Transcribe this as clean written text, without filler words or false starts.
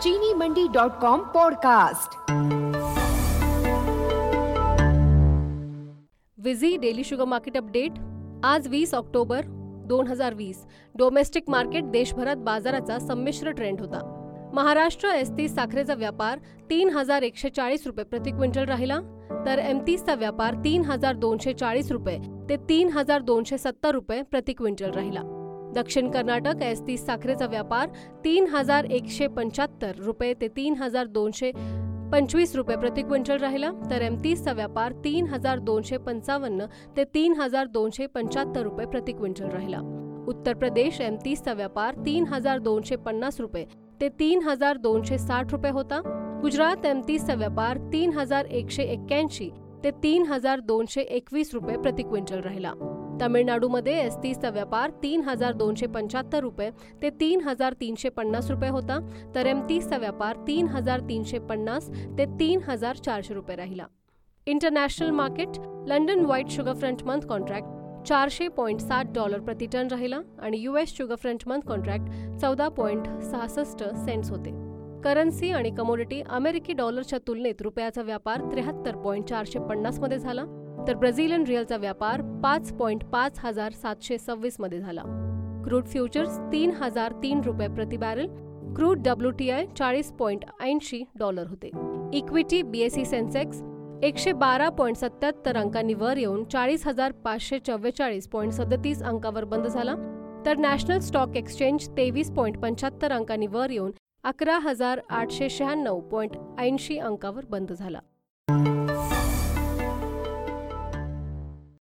चीनीमंडी.com podcast. विझी daily sugar market update. आज 20 October 2020 domestic market देशभरात बाजाराचा संमिश्र ट्रेंड होता। महाराष्ट्र S30 साखरेचा व्यापार 3,140 रुपये प्रति क्विंटल राहिला, तर M30चा व्यापार 3,240 रुपये ते 3,270 रुपये प्रति क्विंटल राहिला। दक्षिण कर्नाटक S30 साखरेचा व्यापार 3,175 रुपये ते 3,225 रुपये प्रति क्विंटल राहिला, तर M30चा व्यापार 3,255 ते 3,275 रुपये प्रति क्विंटल राहिला। उत्तर प्रदेश M30चा व्यापार 3,250 रुपये ते 3,260 रुपये होता। गुजरात M30चा व्यापार 3,181 ते 3,221 रुपये प्रति क्विंटल राहिला। तमिळनाडूमध्ये S30चा व्यापार 3,275 रुपये ते 3,350 रुपये होता, तर M30चा व्यापार 3,350 ते 3,400 रुपये राहिला। International market London white sugar front month contract $400.60 प्रति टन राहिला आणि US sugar front month contract 14.66 cents होते। करन्सी आणि कमोडिटी अमेरिकी डॉलरच्या तुलनेत रुपयाचा व्यापार 73.450 मध्ये झाला, तर ब्राझिलियन रिअलचा व्यापार 5,5726 मध्ये झाला। क्रूड फ्युचर्स $3,003 रुपये प्रति बॅरल, क्रूड WTI $40.80 होते। इक्विटी BSE सेन्सेक्स 112.77 अंकांनी वर येऊन 40,544.37 अंकावर बंद झाला, तर नॅशनल स्टॉक एक्सचेंज 23.75 अंकांनी वर येऊन 11,896.80 अंकावर बंद झाला।